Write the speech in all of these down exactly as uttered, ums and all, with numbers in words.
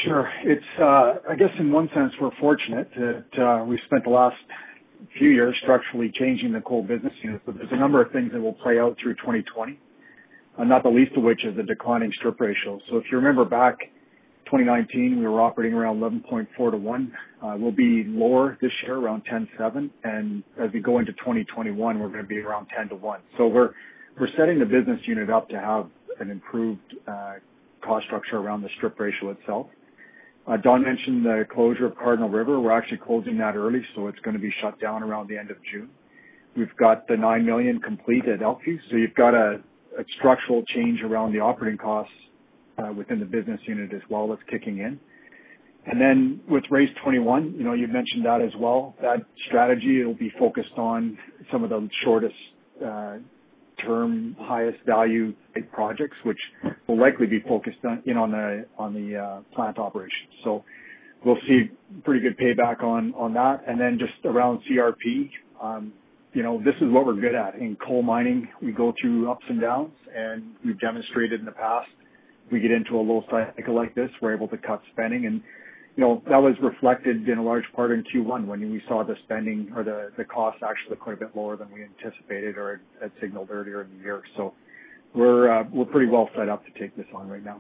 Sure. It's, uh, I guess in one sense, we're fortunate that uh, we've spent the last few years structurally changing the coal business unit, but there's a number of things that will play out through twenty twenty, uh, not the least of which is the declining strip ratio. So if you remember back twenty nineteen, we were operating around eleven point four to one. Uh, we'll be lower this year, around ten point seven, and as we go into twenty twenty-one, we're going to be around ten to one. So we're we're setting the business unit up to have an improved uh, cost structure around the strip ratio itself. Uh, Don mentioned the closure of Cardinal River. We're actually closing that early, so it's going to be shut down around the end of June. We've got the nine million complete at Elkview, so you've got a, a structural change around the operating costs uh, within the business unit as well that's kicking in. And then with Race twenty-one, you know, you mentioned that as well. That strategy will be focused on some of the shortest uh, term, highest value projects, which will likely be focused on, in on the on the uh, plant operations. So we'll see pretty good payback on on that. And then just around C R P, um, you know, this is what we're good at. In coal mining, we go through ups and downs, and we've demonstrated in the past, we get into a low cycle like this, we're able to cut spending. And you know, that was reflected in a large part in Q one when we saw the spending or the, the cost actually quite a bit lower than we anticipated or had signaled earlier in the year. So we're uh, we're pretty well set up to take this on right now.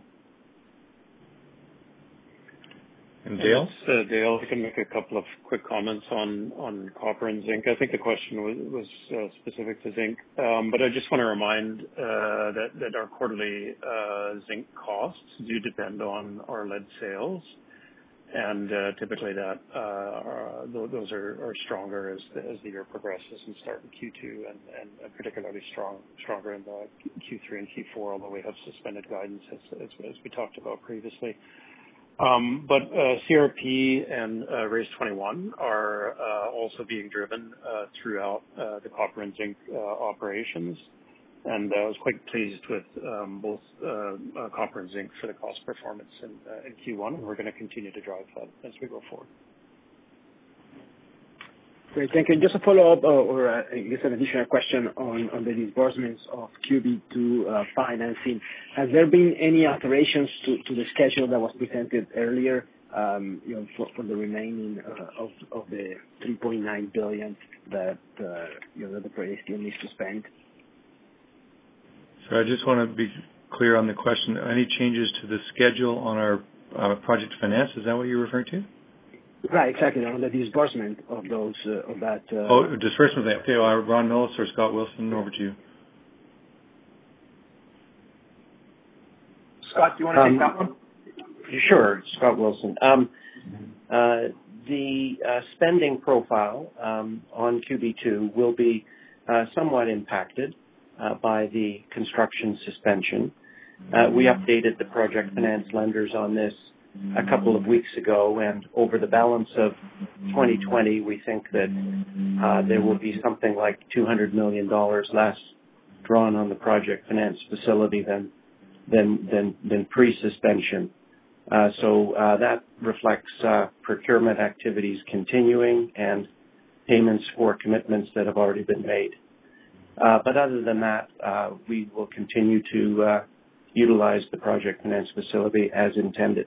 And Dale? Uh, Dale, I can make a couple of quick comments on, on copper and zinc. I think the question was, was uh, specific to zinc, um, but I just want to remind uh, that, that our quarterly uh, zinc costs do depend on our lead sales. And uh, typically that uh, are, those are, are stronger as the, as the year progresses and start in Q two and, and particularly strong stronger in the Q three and Q four, although we have suspended guidance as, as, as we talked about previously. Um, but uh, C R P and uh, Race twenty-one are uh, also being driven uh, throughout uh, the copper and zinc uh, operations. And uh, I was quite pleased with um, both uh, uh, copper and zinc for the cost performance in, uh, in Q one, and we're going to continue to drive that as we go forward. Great, thank you. Just a follow-up, uh, or uh, I guess an additional question on, on the disbursements of Q B two uh, financing. Has there been any alterations to, to the schedule that was presented earlier, um, you know, for, for the remaining uh, of, of the three point nine billion dollars that uh, you know that the project still needs to spend? So I just want to be clear on the question. Any changes to the schedule on our uh, project finance? Is that what you're referring to? Right, exactly. On the disbursement of those, uh, of that. Uh, oh, disbursement. Okay, well, Ron Millis or Scott Wilson, over to you. Scott, do you want to um, take that one? Sure, Scott Wilson. Um, uh, the uh, spending profile um, on Q B two will be uh, somewhat impacted Uh, by the construction suspension. Uh, we updated the project finance lenders on this a couple of weeks ago, and over the balance of twenty twenty, we think that uh, there will be something like two hundred million dollars less drawn on the project finance facility than than than, than pre-suspension. Uh, so uh, that reflects uh, procurement activities continuing and payments for commitments that have already been made. Uh, but other than that, uh, we will continue to uh, utilize the project finance facility as intended.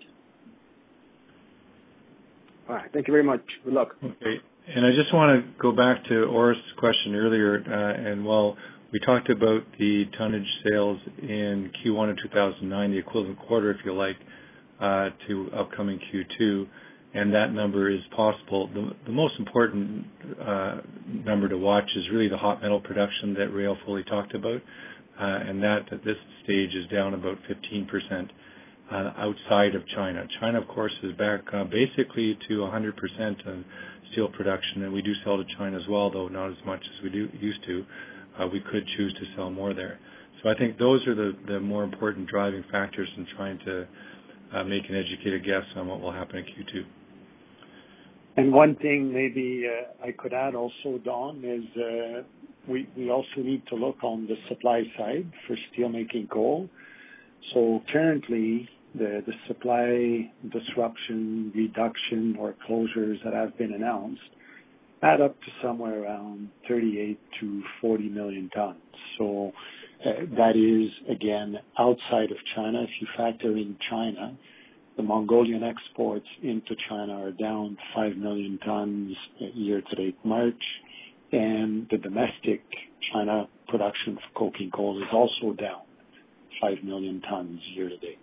All right. Thank you very much. Good luck. Okay. And I just want to go back to Orest's question earlier. Uh, and while we talked about the tonnage sales in Q one of two thousand nine, the equivalent quarter, if you like, uh, to upcoming Q two, and that number is possible. The, the most important uh, number to watch is really the hot metal production that Rail fully talked about, uh, and that at this stage is down about fifteen percent uh, outside of China. China, of course, is back uh, basically to one hundred percent of steel production, and we do sell to China as well, though not as much as we do used to. Uh, we could choose to sell more there. So I think those are the, the more important driving factors in trying to uh, make an educated guess on what will happen in Q two. And one thing maybe uh, I could add also, Don, is uh, we, we also need to look on the supply side for steelmaking coal. So currently, the, the supply disruption, reduction, or closures that have been announced add up to somewhere around thirty-eight to forty million tons. So uh, that is, again, outside of China. If you factor in China, the Mongolian exports into China are down five million tons year-to-date March, and the domestic China production for coking coal is also down five million tons year-to-date.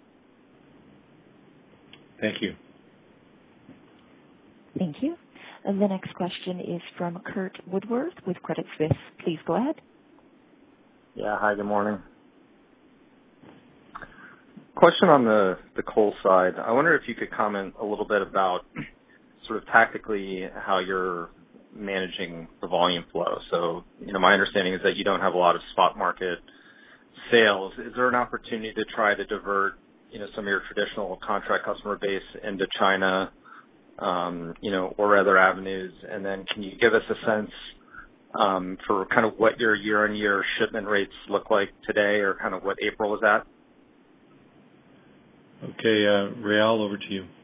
Thank you. Thank you. And the next question is from Curt Woodworth with Credit Suisse. Please go ahead. Yeah, hi, good morning. Question on the, the coal side. I wonder if you could comment a little bit about sort of tactically how you're managing the volume flow. So, you know, my understanding is that you don't have a lot of spot market sales. Is there an opportunity to try to divert, you know, some of your traditional contract customer base into China, um, you know, or other avenues? And then can you give us a sense um, for kind of what your year-on-year shipment rates look like today, or kind of what April is at? Okay, uh, Réal, over to you.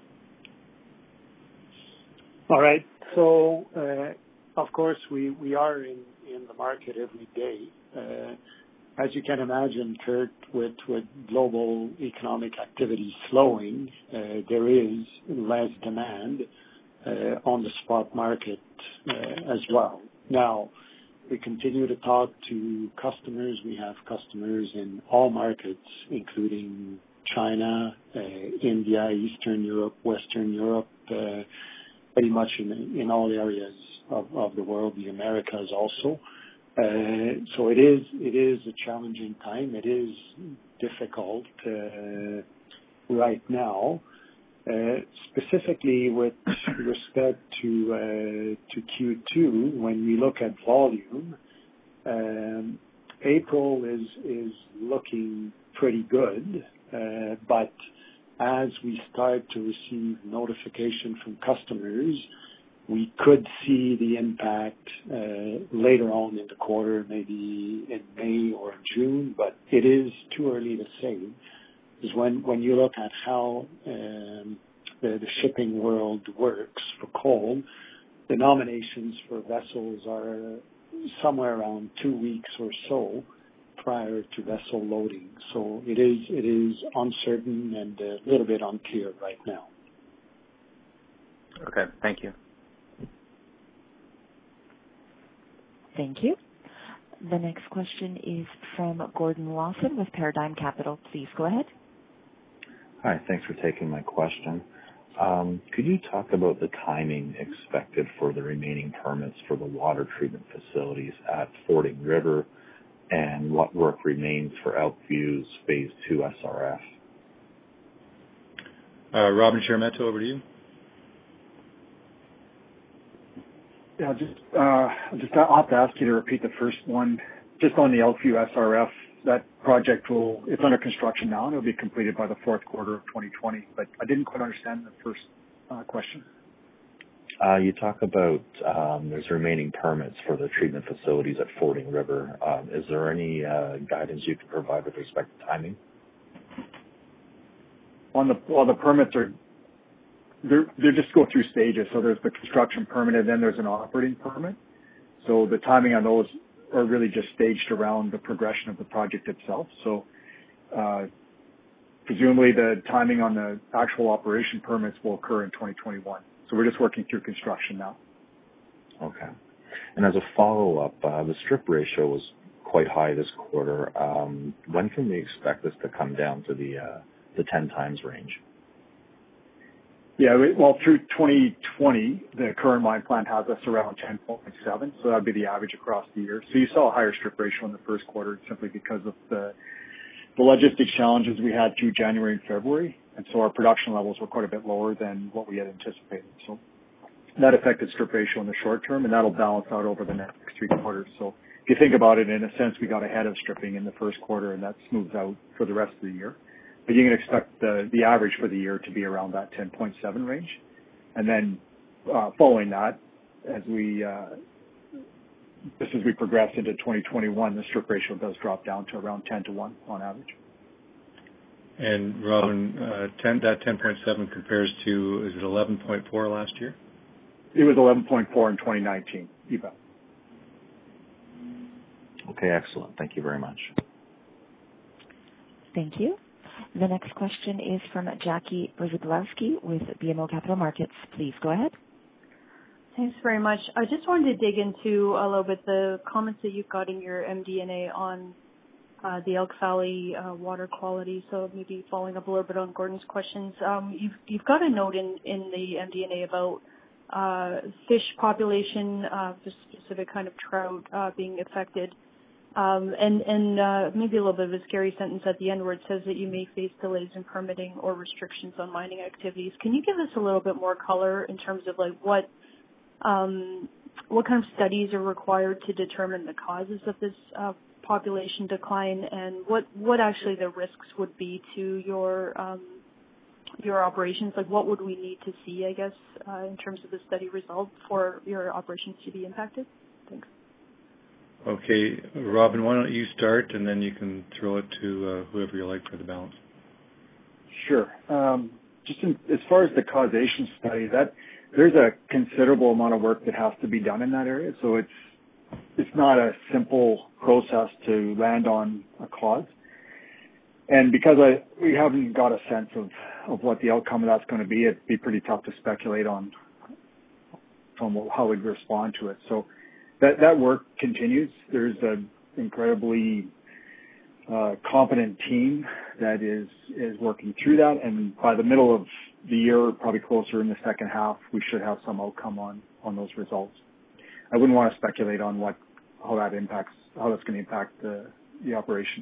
All right. So, uh, of course, we, we are in, in the market every day. Uh, as you can imagine, Curt, with, with global economic activity slowing, uh, there is less demand uh, on the spot market uh, as well. Now, we continue to talk to customers. We have customers in all markets, including China, uh, India, Eastern Europe, Western Europe, uh, pretty much in, in all areas of, of the world, the Americas also. Uh, so it is it is a challenging time. It is difficult uh, right now, uh, specifically with respect to uh, to Q two. When we look at volume, um, April is is looking pretty good. Uh, but as we start to receive notification from customers, we could see the impact uh, later on in the quarter, maybe in May or June, but it is too early to say. Because when, when you look at how um, the, the shipping world works for coal, the nominations for vessels are somewhere around two weeks or so prior to vessel loading. So it is it is uncertain and a little bit unclear right now. Okay, thank you. Thank you. The next question is from Gordon Lawson with Paradigm Capital. Please go ahead. Hi, thanks for taking my question. Um, could you talk about the timing expected for the remaining permits for the water treatment facilities at Fording River, and what work remains for Elkview's Phase two S R F? Uh, Robin Shermetto, over to you. Yeah, just uh, just I'll have to ask you to repeat the first one. Just on the Elkview S R F, that project will it's under construction now, and it'll be completed by the fourth quarter of twenty twenty. But I didn't quite understand the first uh, question. Uh, you talk about um, there's remaining permits for the treatment facilities at Fording River. Um, is there any uh, guidance you can provide with respect to timing? On the well, the permits are they're they just go through stages. So there's the construction permit, and then there's an operating permit. So the timing on those are really just staged around the progression of the project itself. So uh, presumably the timing on the actual operation permits will occur in twenty twenty-one. So we're just working through construction now. Okay. And as a follow-up, uh, the strip ratio was quite high this quarter. Um, when can we expect this to come down to the uh, the ten times range? Yeah, well, through twenty twenty, the current mine plan has us around ten point seven, so that would be the average across the year. So you saw a higher strip ratio in the first quarter simply because of the the logistics challenges we had through January and February, and so our production levels were quite a bit lower than what we had anticipated. So that affected strip ratio in the short term, and that'll balance out over the next three quarters. So if you think about it, in a sense, we got ahead of stripping in the first quarter, and that smooths out for the rest of the year. But you can expect the, the average for the year to be around that ten point seven range. And then uh, following that, as we uh, just as we progress into twenty twenty-one, the strip ratio does drop down to around ten to one on average. And Robin, uh, ten, that ten point seven compares to, is it eleven point four last year? It was eleven point four in twenty nineteen, you bet. Okay, excellent. Thank you very much. Thank you. The next question is from Jackie Przybylowski with B M O Capital Markets. Please go ahead. Thanks very much. I just wanted to dig into a little bit the comments that you've got in your M D N A on uh, the Elk Valley uh, water quality. So maybe following up a little bit on Gordon's questions, um, you've you've got a note in, in the M D N A about uh, fish population, uh, the specific kind of trout uh, being affected. Um, and and uh, maybe a little bit of a scary sentence at the end where it says that you may face delays in permitting or restrictions on mining activities. Can you give us a little bit more color in terms of like what um, what kind of studies are required to determine the causes of this uh, population decline, and what, what actually the risks would be to your um, your operations? Like what would we need to see, I guess, uh, in terms of the study result for your operations to be impacted? Thanks. Okay, Robin, why don't you start, and then you can throw it to uh, whoever you like for the balance. Sure. Um, just in, as far as the causation study, that there's a considerable amount of work that has to be done in that area. So it's it's not a simple process to land on a cause. And because I we haven't got a sense of, of what the outcome of that's going to be, it'd be pretty tough to speculate on from how we'd respond to it. So that that work continues. There's an incredibly uh, competent team that is is working through that, and by the middle of the year, probably closer in the second half, we should have some outcome on, on those results. I wouldn't want to speculate on what how that impacts how that's going to impact the the operations.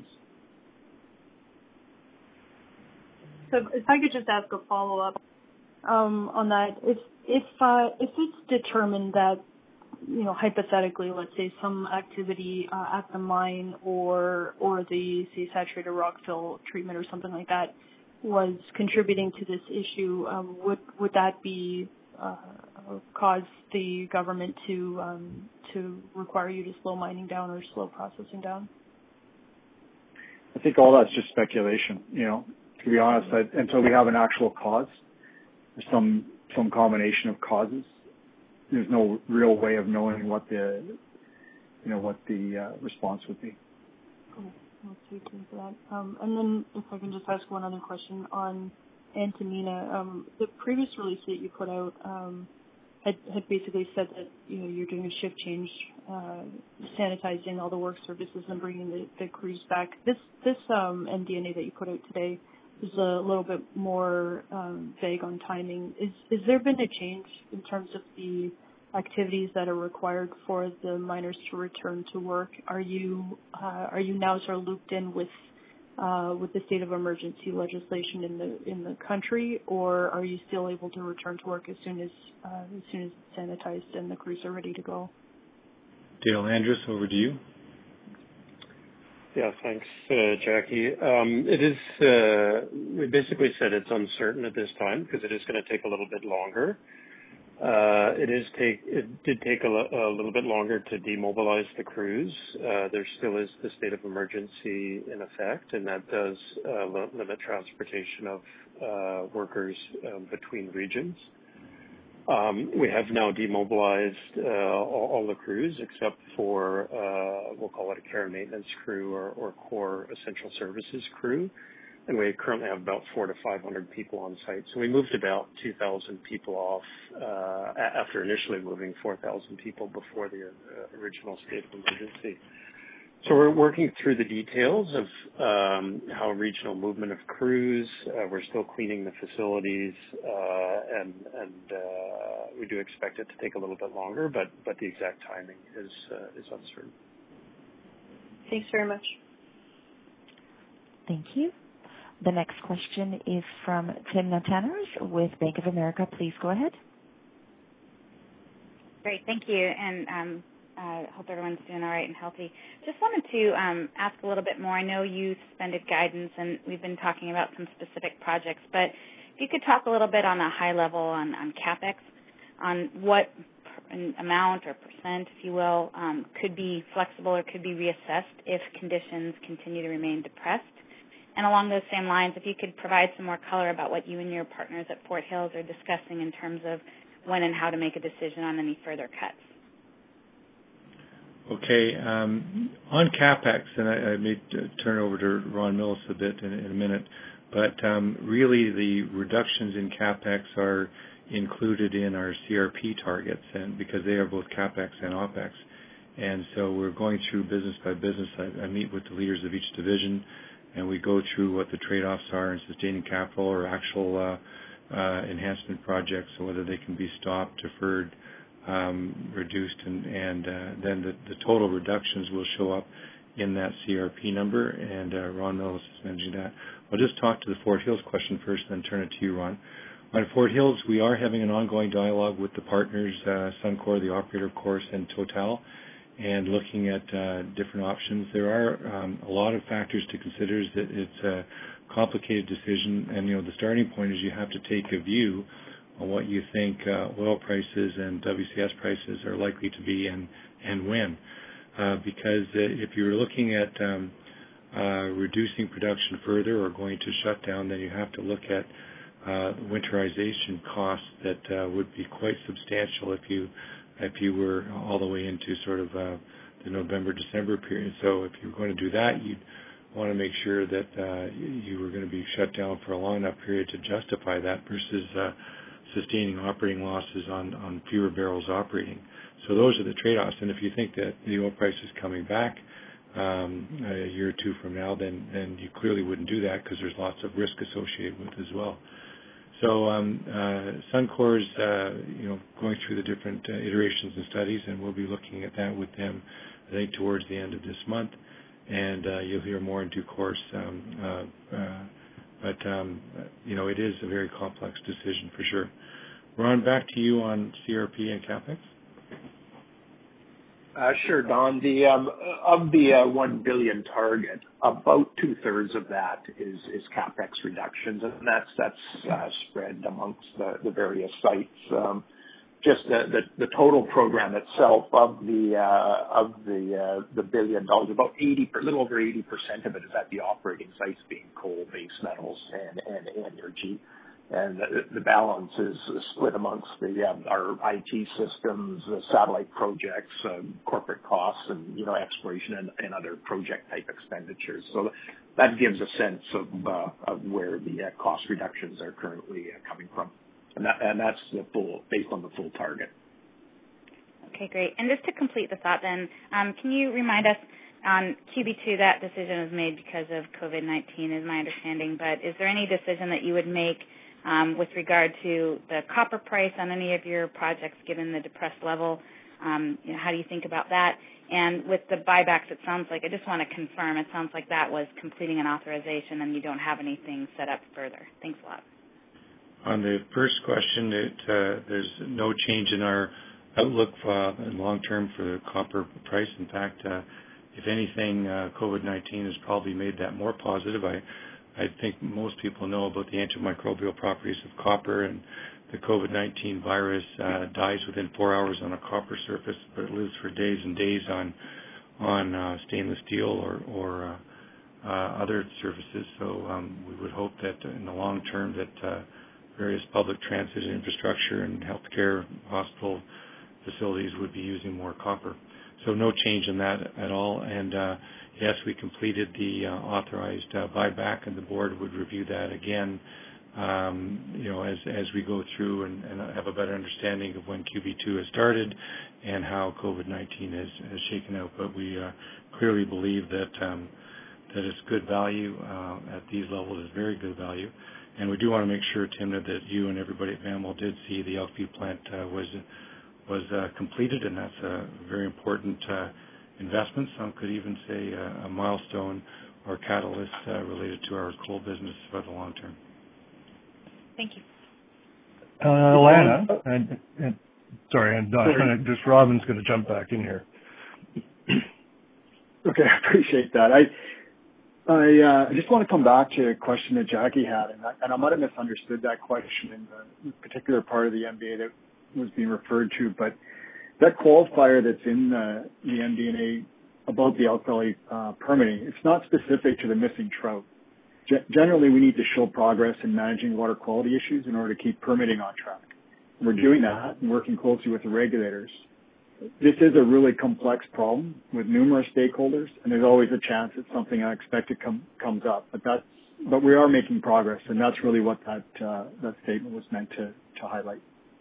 So if I could just ask a follow up um, on that, if if uh, if it's determined that, you know, hypothetically, let's say some activity uh, at the mine or or the say saturated rock fill treatment or something like that was contributing to this issue, um, would would that be uh, cause the government to um, to require you to slow mining down or slow processing down? I think all that's just speculation. You know, to be honest, I, until we have an actual cause, or some some combination of causes, there's no real way of knowing what the you know what the uh, response would be. Cool. Let's see for that. Um, and then if I can just ask one other question on Antamina. Um, the previous release that you put out um, had, had basically said that, you know, you're doing a shift change, uh, sanitizing all the work surfaces and bringing the, the crews back. This this um, M D N A that you put out today is a little bit more um, vague on timing. Is is there been a change in terms of the activities that are required for the miners to return to work? Are you uh, are you now sort of looped in with uh, with the state of emergency legislation in the in the country, or are you still able to return to work as soon as uh, as soon as it's sanitized and the crews are ready to go? Dale Andrus, over to you. Yeah, thanks, uh, Jackie. Um, it is, uh, we basically said it's uncertain at this time because it is going to take a little bit longer. Uh, it is take, it did take a, a little bit longer to demobilize the crews. Uh, there still is the state of emergency in effect, and that does uh, limit transportation of uh, workers um, between regions. Um, we have now demobilized uh, all, all the crews except for, uh, we'll call it a care and maintenance crew or, or core essential services crew. And we currently have about four to five hundred people on site. So we moved about two thousand people off uh, after initially moving four thousand people before the uh, original state of emergency. So we're working through the details of um, how regional movement of crews. Uh, we're still cleaning the facilities, uh, and, and uh, we do expect it to take a little bit longer, but, but the exact timing is uh, is uncertain. Thanks very much. Thank you. The next question is from Timna Tanners with Bank of America. Please go ahead. Great, thank you, and um, I uh, hope everyone's doing all right and healthy. Just wanted to um, ask a little bit more. I know you suspended guidance, and we've been talking about some specific projects, but if you could talk a little bit on a high level on, on CapEx, on what amount or percent, if you will, um, could be flexible or could be reassessed if conditions continue to remain depressed. And along those same lines, if you could provide some more color about what you and your partners at Fort Hills are discussing in terms of when and how to make a decision on any further cuts. Okay. Um, on CapEx, and I, I may turn over to Ron Millis a bit in, in a minute, But um, really, the reductions in CapEx are included in our C R P targets, and because they are both CapEx and OpEx. And so we're going through business by business. I, I meet with the leaders of each division, and we go through what the trade-offs are in sustaining capital or actual uh, uh, enhancement projects, so whether they can be stopped, deferred, um, reduced, and, and uh, then the, the total reductions will show up in that C R P number, and uh, Ron Millis is managing that. I'll just talk to the Fort Hills question first, then turn it to you, Ron. On Fort Hills, we are having an ongoing dialogue with the partners, uh, Suncor, the operator, of course, and Total, and looking at uh, different options. There are um, a lot of factors to consider. That it's a complicated decision, and you know the starting point is you have to take a view on what you think uh, oil prices and W C S prices are likely to be, and and when. Uh, because uh, if you're looking at um, uh, reducing production further or going to shut down, then you have to look at uh, winterization costs that uh, would be quite substantial if you if you were all the way into sort of uh, the November, December period. So if you're going to do that, you'd want to make sure that uh, you were going to be shut down for a long enough period to justify that versus uh, sustaining operating losses on, on fewer barrels operating. So those are the trade-offs. And if you think that the oil price is coming back um, a year or two from now, then, then you clearly wouldn't do that because there's lots of risk associated with it as well. So um, uh, Suncor's, uh, you know, going through the different uh, iterations and studies, and we'll be looking at that with them, I think, towards the end of this month. And uh, you'll hear more in due course. Um, uh, uh, but, um, you know, it is a very complex decision for sure. Ron, back to you on C R P and CapEx. Uh, sure, Don. The um, of the uh, one billion target, about two thirds of that is is CapEx reductions, and that's that's uh, spread amongst the, the various sites. Um, just the, the the total program itself of the uh, of the uh, the billion dollars, about eighty, a little over eighty percent of it is at the operating sites, being coal, base metals, and and energy. And the, the balance is split amongst the um, our I T systems, uh, satellite projects, um, corporate costs, and you know exploration and, and other project type expenditures. So that gives a sense of uh, of where the uh, cost reductions are currently uh, coming from, and that and that's the full based on the full target. Okay, great. And just to complete the thought, then, um, can you remind us on Q B two that decision was made because of COVID nineteen, is my understanding. But is there any decision that you would make Um, with regard to the copper price on any of your projects, given the depressed level? Um, you know, how do you think about that? And with the buybacks, it sounds like, I just want to confirm, it sounds like that was completing an authorization and you don't have anything set up further. Thanks a lot. On the first question, it, uh, there's no change in our outlook for, uh, long term for the copper price. In fact, uh, if anything, uh, COVID nineteen has probably made that more positive. I I think most people know about the antimicrobial properties of copper, and the COVID nineteen virus uh, dies within four hours on a copper surface, but it lives for days and days on on uh, stainless steel or, or uh, uh, other surfaces. So um, we would hope that in the long term that uh, various public transit infrastructure and healthcare hospital facilities would be using more copper. So no change in that at all. And uh, yes, we completed the uh, authorized uh, buyback, and the board would review that again, um, you know, as as we go through and, and have a better understanding of when Q B two has started and how COVID nineteen has, has shaken out. But we uh, clearly believe that um, that it's good value uh, at these levels. It's very good value, and we do want to make sure, Timna, that you and everybody at VAML did see the Elkview plant uh, was was uh, completed, and that's a very important Uh, investment. Some could even say a, a milestone or catalyst uh, related to our coal business for the long term. Thank you. Uh, Alana, and, and, sorry, and uh, just Robin's going to jump back in here. Okay, I appreciate that. I I uh, just want to come back to a question that Jackie had, and I, and I might have misunderstood that question in the particular part of the M D A that was being referred to, but that qualifier that's in the, the M D N A about the Elk Valley uh, permitting, it's not specific to the missing trout. G- generally, we need to show progress in managing water quality issues in order to keep permitting on track. We're doing that and working closely with the regulators. This is a really complex problem with numerous stakeholders, and there's always a chance that something unexpected com- comes up. But that's but we are making progress, and that's really what that uh, that statement was meant to, to highlight.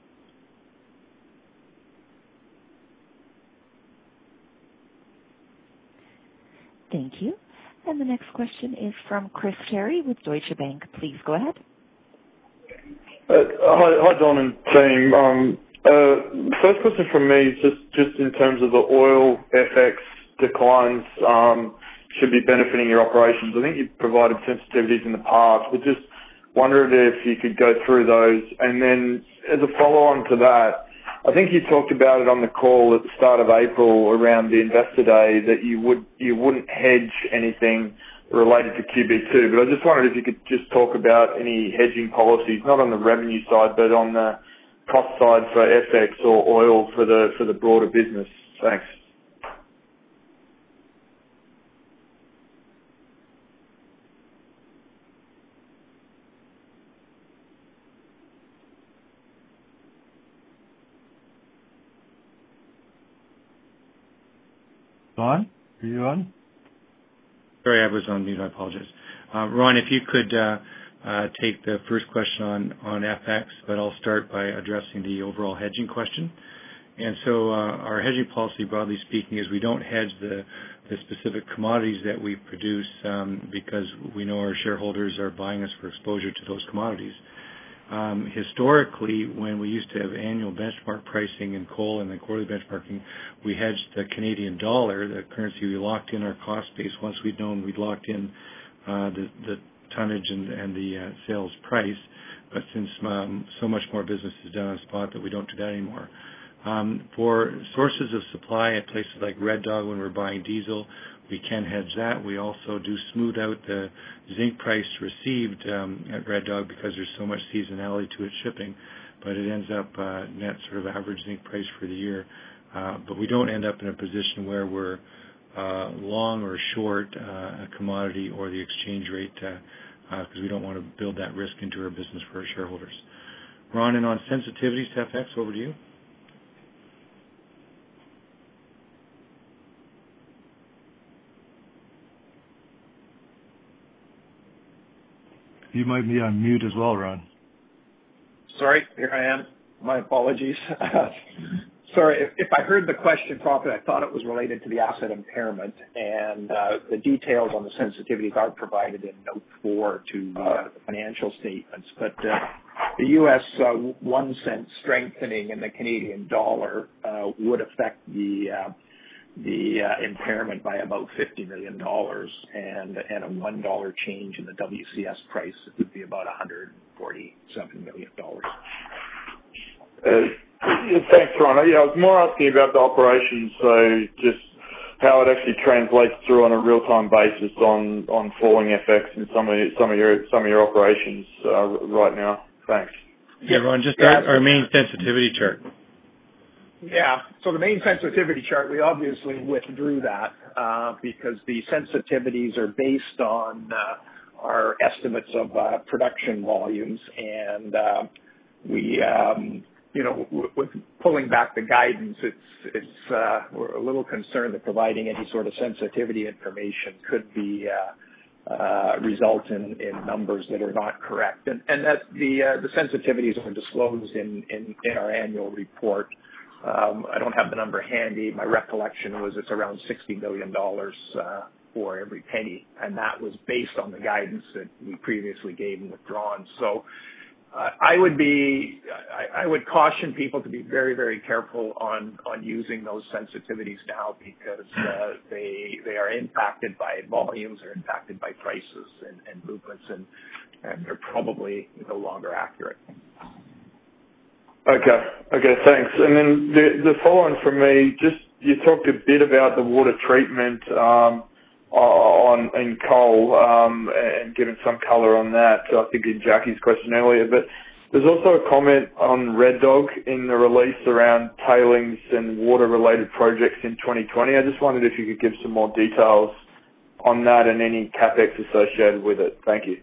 Thank you. And the next question is from Chris Carey with Deutsche Bank. Please go ahead. Uh, hi, hi, Don and team. Um, uh, first question from me is just, just in terms of the oil F X declines um, should be benefiting your operations. I think you've provided sensitivities in the past, but just wondered if you could go through those. And then as a follow-on to that, I think you talked about it on the call at the start of April around the Investor Day that you would you wouldn't hedge anything related to Q B two. But I just wondered if you could just talk about any hedging policies, not on the revenue side, but on the cost side for F X or oil for the for the broader business. Thanks. Don, are you on? Sorry, I was on mute. I apologize. Uh, Ron, if you could uh, uh, take the first question on, on F X, but I'll start by addressing the overall hedging question. And so uh, our hedging policy, broadly speaking, is we don't hedge the, the specific commodities that we produce um, because we know our shareholders are buying us for exposure to those commodities. Um, historically, when we used to have annual benchmark pricing in coal and then quarterly benchmarking, we hedged the Canadian dollar, the currency. We locked in our cost base once we'd known we'd locked in uh, the, the tonnage and, and the uh, sales price. But since um, so much more business is done on spot, that we don't do that anymore. Um, for sources of supply at places like Red Dog, when we're buying diesel, we can hedge that. We also do smooth out the zinc price received um, at Red Dog because there's so much seasonality to its shipping, but it ends up uh, net sort of average zinc price for the year. Uh, but we don't end up in a position where we're uh, long or short uh, a commodity or the exchange rate because uh, uh, we don't want to build that risk into our business for our shareholders. Ron, and on sensitivities to F X, over to you. You might be on mute as well, Ron. Sorry, here I am. My apologies. Sorry, if, if I heard the question properly, I thought it was related to the asset impairment, and uh, the details on the sensitivities are provided in note four to uh, the financial statements. But uh, the U S uh, one cent strengthening in the Canadian dollar uh, would affect the uh, the uh, impairment by about fifty million dollars, and and a one dollar change in the W C S price would be about one hundred forty-seven million dollars. Uh, yeah, thanks, Ron. Yeah, I was more asking about the operations, so just how it actually translates through on a real-time basis on, on falling F X in some of some of your some of your operations uh, right now. Thanks. Yeah, Ron, just yeah, our, our main sensitivity chart. Yeah, so the main sensitivity chart, we obviously withdrew that uh, because the sensitivities are based on uh, our estimates of uh, production volumes, and uh, we, um, you know, w- with pulling back the guidance, it's it's uh, we're a little concerned that providing any sort of sensitivity information could be uh, uh, result in, in numbers that are not correct, and and that the uh, the sensitivities are disclosed in, in, in our annual report. Um, I don't have the number handy. My recollection was it's around sixty million dollars uh, for every penny, and that was based on the guidance that we previously gave and withdrawn. So uh, I would be, I, I would caution people to be very, very careful on, on using those sensitivities now because uh, they they are impacted by volumes, they're impacted by prices and, and movements, and, and they're probably no longer accurate. Okay. Okay, thanks. And then the the follow-on from me, just you talked a bit about the water treatment um, on in coal um, and given some color on that, I think in Jackie's question earlier. But there's also a comment on Red Dog in the release around tailings and water-related projects in twenty twenty. I just wondered if you could give some more details on that and any CapEx associated with it. Thank you.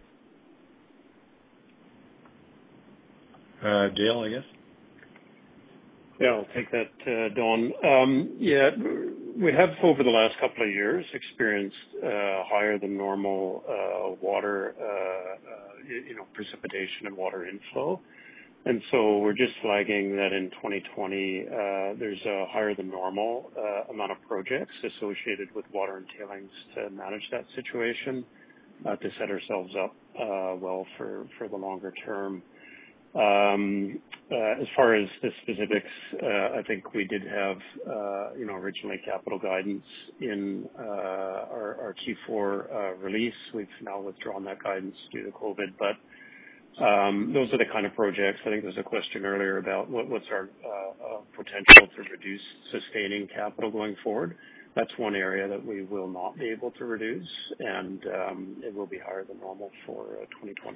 Uh, Dale, I guess. Yeah, I'll take that, uh, Don. Um, yeah, we have over the last couple of years experienced uh, higher than normal uh, water, uh, uh, you know, precipitation and water inflow. And so we're just flagging that in twenty twenty, uh, there's a higher than normal uh, amount of projects associated with water and tailings to manage that situation, uh, to set ourselves up uh, well for, for the longer term. Um, uh, as far as the specifics, uh, I think we did have, uh, you know, originally capital guidance in uh, our, our Q four uh, release. We've now withdrawn that guidance due to COVID, but Um, those are the kind of projects. I think there was a question earlier about what, what's our uh, uh, potential to reduce sustaining capital going forward. That's one area that we will not be able to reduce, and um, it will be higher than normal for uh, twenty twenty.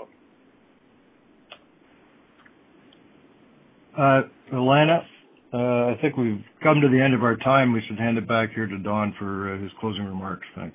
Uh, Alana, uh, I think we've come to the end of our time. We should hand it back here to Don for uh, his closing remarks. Thanks.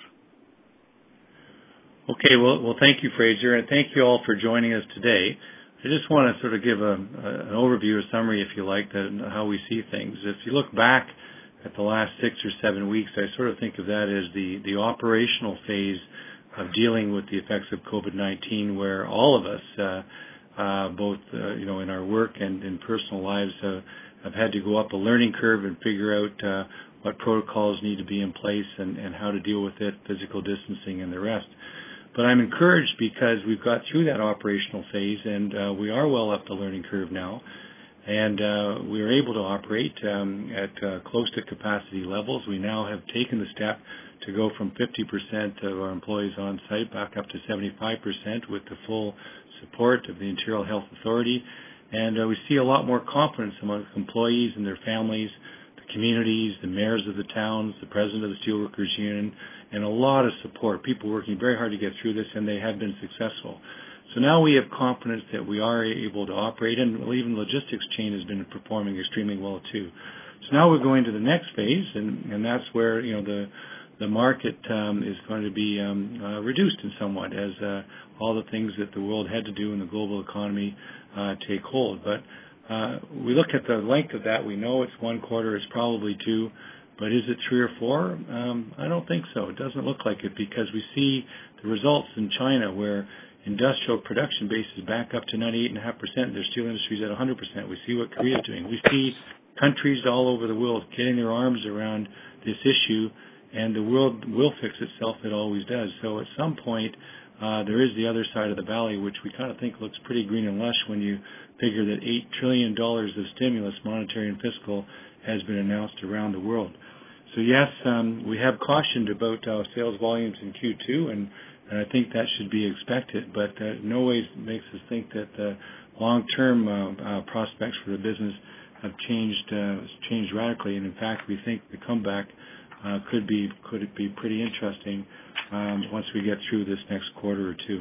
Okay, well, well, thank you, Fraser, and thank you all for joining us today. I just want to sort of give a, a, an overview or summary, if you like, that how we see things. If you look back at the last six or seven weeks, I sort of think of that as the, the operational phase of dealing with the effects of COVID nineteen, where all of us, uh, uh, both uh, you know, in our work and in personal lives, uh, have had to go up a learning curve and figure out uh, what protocols need to be in place and, and how to deal with it, physical distancing and the rest. But I'm encouraged because we've got through that operational phase, and uh, we are well up the learning curve now, and uh, we are able to operate um, at uh, close to capacity levels. We now have taken the step to go from fifty percent of our employees on site back up to seventy-five percent with the full support of the Ontario Health Authority, and uh, we see a lot more confidence among employees and their families, the communities, the mayors of the towns, the president of the Steelworkers Union, and a lot of support, people working very hard to get through this, and they have been successful. So now we have confidence that we are able to operate, and even the logistics chain has been performing extremely well too. So now we're going to the next phase, and, and that's where, you know, the the market um, is going to be um, uh, reduced in somewhat as uh, all the things that the world had to do in the global economy uh, take hold. But uh, we look at the length of that. We know it's one quarter, it's probably two. But is it three or four? Um, I don't think so. It doesn't look like it because we see the results in China where industrial production base is back up to ninety-eight point five percent. Their steel industry is at one hundred percent. We see what Korea is doing. We see countries all over the world getting their arms around this issue, and the world will fix itself. It always does. So at some point, uh, there is the other side of the valley, which we kind of think looks pretty green and lush when you figure that eight trillion dollars of stimulus, monetary and fiscal, has been announced around the world. So yes, um, we have cautioned about uh, sales volumes in Q two, and, and I think that should be expected, but uh, in no way makes us think that the long-term uh, uh, prospects for the business have changed uh, changed radically, and in fact, we think the comeback uh, could be could be pretty interesting um, once we get through this next quarter or two.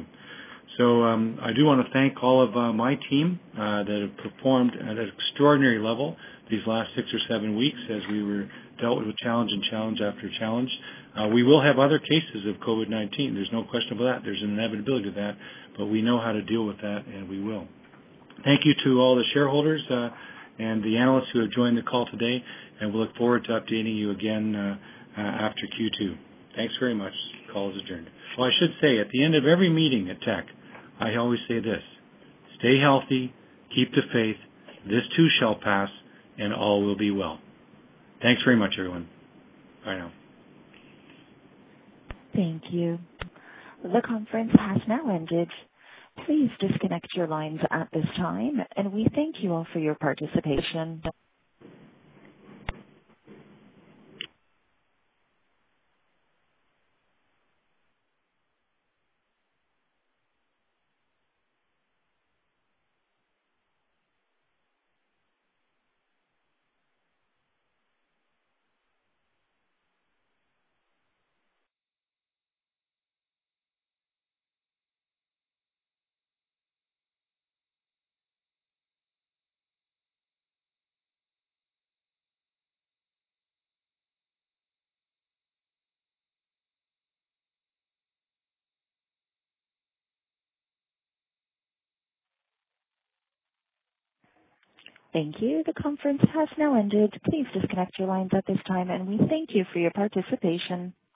So um, I do want to thank all of uh, my team uh, that have performed at an extraordinary level these last six or seven weeks as we were dealt with challenge and challenge after challenge. Uh, we will have other cases of COVID nineteen. There's no question about that. There's an inevitability to that, but we know how to deal with that, and we will. Thank you to all the shareholders uh, and the analysts who have joined the call today, and we'll look forward to updating you again uh, uh, after Q two. Thanks very much. The call is adjourned. Well, I should say, at the end of every meeting at Teck, I always say this: stay healthy, keep the faith, this too shall pass, and all will be well. Thanks very much, everyone. Bye now. Thank you. The conference has now ended. Please disconnect your lines at this time, and we thank you all for your participation. Thank you. The conference has now ended. Please disconnect your lines at this time, and we thank you for your participation.